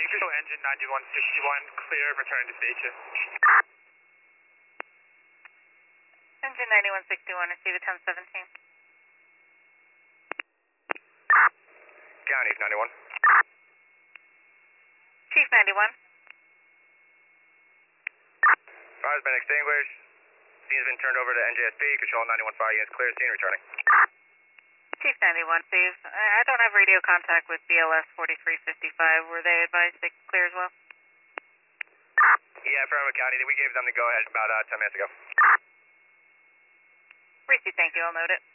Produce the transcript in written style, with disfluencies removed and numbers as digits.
you could show engine 9161 clear, return to station. Engine 9161, receive at 1017. County 91. Chief 91. Fire's been extinguished. Scene's been turned over to NJSP. Control 91 fire units clear. Scene returning. Chief 91, Steve. I don't have radio contact with BLS 4355. Were they advised they clear as well? Yeah, Affirmative County. We gave them the go-ahead about 10 minutes ago. Receive, thank you. I'll note it.